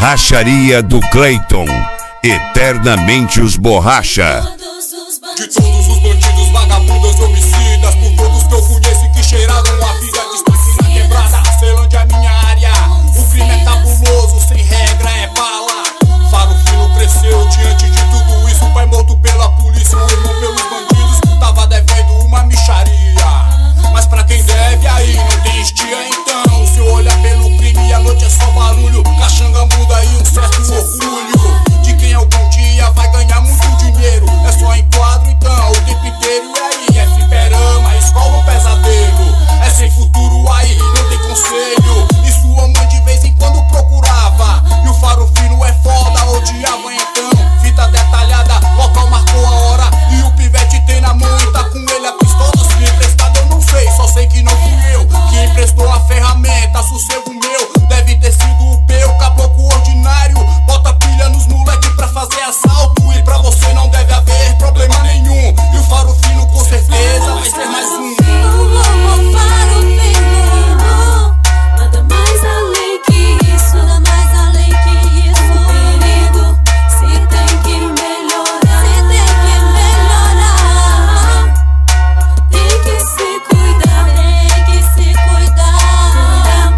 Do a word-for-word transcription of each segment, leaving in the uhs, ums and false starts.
Borracharia do Cleiton, eternamente os borracha. De todos os bandidos, vagabundos, homicidas, por todos que eu conheço que cheiraram a vida de espaço na quebrada. Ceilândia é minha área, o crime é cabuloso, sem regra é bala. Faro Fino cresceu diante de tudo isso, pai morto pela polícia, o irmão pelos bandidos, tava devendo uma micharia. Mas pra quem deve aí não tem estia então, se eu olhar pelo crime a noite é só barulho, caxanga muda e um certo orgulho de quem algum dia vai ganhar muito dinheiro. É só enquadro então, o tempo inteiro. E aí, é fliperama, escola um pesadelo. É sem futuro aí, não tem conselho. E sua mãe de vez em quando procurava. E o Faro Fino é foda, odiava então. Fita detalhada, local marcou a hora. E o pivete tem na mão e tá com ele a pistola. Se emprestado eu não sei, só sei que não fui eu que emprestou a ferramenta, sossego meu. Deve ter sido o peu, caboclo ordinário. Bota pilha nos moleque pra fazer assalto. E pra você não deve haver problema nenhum. E o Faro Fino com certeza vai ser mais um. O Faro Fino, nada mais além que isso, nada mais além que isso. O perigo se tem que melhorar, se tem que melhorar. Tem que se cuidar, tem que se cuidar.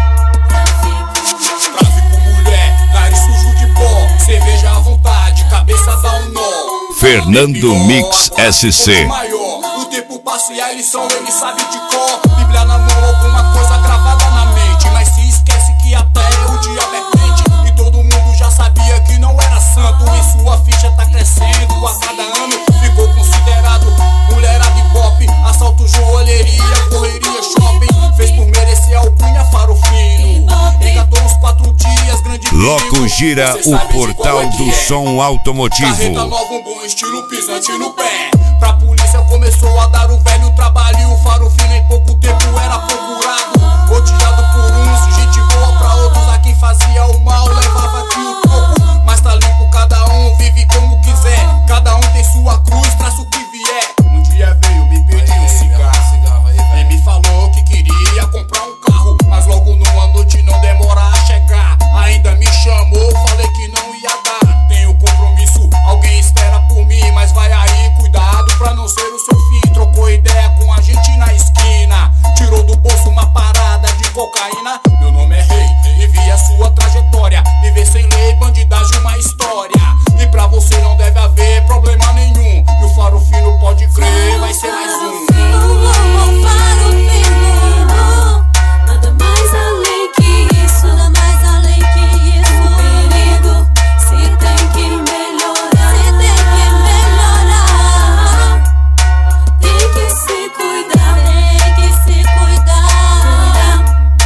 Tráfico, mulher, nariz sujo de pó, cerveja à vontade, cabeça dá um nó. Fernando Mix S C. Maior, o tempo passa e a lição ele sabe de cor. Bíblia na mão, alguma coisa gravada na mente. Mas se esquece que até o diabo é crente. E todo mundo já sabia que não era santo. E sua ficha tá crescendo a cada ano. Ficou considerado mulherada e pop. Assalto, joalheria, correria, shopping. Fez por merecer a alcunha Faro Fino. Engatou uns quatro dias, grande Loco perigo. gira Você o sabe de portal qual é que do é. som automotivo. Carreta nova, um bom estilo, pisante no pé. Pra polícia começou a dar o velho trabalho. E o Faro Fino em pouco tempo era procurado. Odiado por uns, gente boa pra outros. A quem fazia o mal levava aqui o topo. Mas tá limpo, cada um vive como quiser. Cada um tem sua cruz, traça o que vier. Um dia veio, me pediu um cigarro e me falou que queria comprar um carro. Mas logo numa noite não demora a chegar. Ainda me chamou, falei que não ia dar. Tenho compromisso, alguém espera por mim. Mas vai aí, cuidado pra não ser o seu fim. Trocou ideia com a gente na esquina, tirou do bolso uma parada de cocaína. Meu nome é Rei e vi a sua trajetória. Viver sem lei, bandidagem, uma história. E pra você não deve haver problema nenhum. E o Faro Fino pode crer, vai ser mais um. O Faro Fino, nada mais além que isso, nada mais além que isso. O perigo se tem que melhorar, se tem que melhorar. Tem que se cuidar, tem que se cuidar.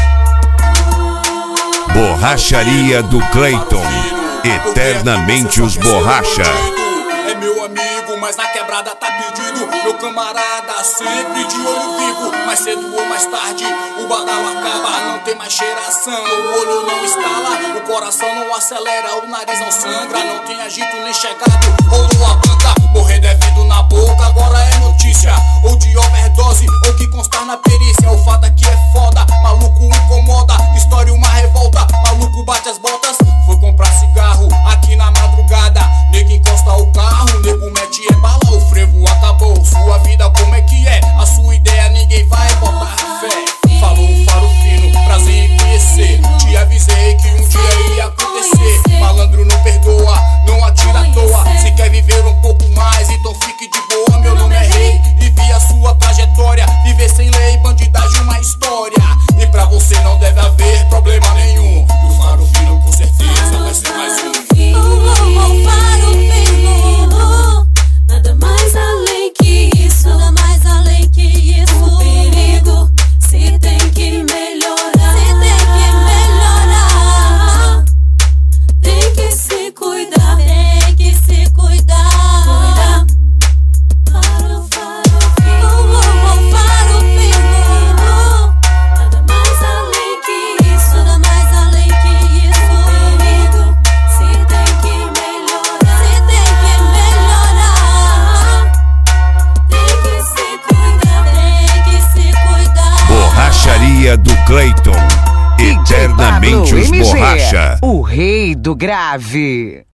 Borracharia do Cleiton, eternamente os borracha. É meu amigo, mas na quebrada tá pedido. Meu camarada sempre de olho vivo. Mais cedo ou mais tarde o badalo acaba. Não tem mais cheiração, o olho não estala, o coração não acelera, o nariz não sangra. Não tem agito nem chegado, rolou a banca. Morrer devido na boca, agora é notícia. Ou de overdose, ou que constar na perícia. O fato aqui é foda, maluco incomoda. História uma revolta, maluco bate as botas. Foi comprar cigarro aqui na madrugada. Nego encosta o carro, nego mete é bala. O frevo acabou, sua vida como é que é? A sua ideia ninguém vai botar fé. Falou o Faro Fino, prazer em conhecer. Te avisei que um dia ia acontecer. Malandro não perdoa, não atira à toa. Se quer viver um pouco mais, então fique de boa. Meu nome é Rei e vi a sua trajetória. Viver sem lei, bandidagem, uma história. E pra você não deve haver problema nenhum. E o Faro Fino com certeza vai ser mais um. O Faro Fino, nada mais além que isso, nada mais além que isso. O perigo se tem que melhorar, se tem que melhorar. Tem que se cuidar, tem que se cuidar. Faro, Faro Fino, o Faro Fino, nada mais além que isso, nada mais além que isso. O perigo se tem que melhorar, se tem que melhorar. Tem que se cuidar, tem que se cuidar. Borracharia do Cleiton, eternamente Eternamente os M G, Borracha. o rei do grave.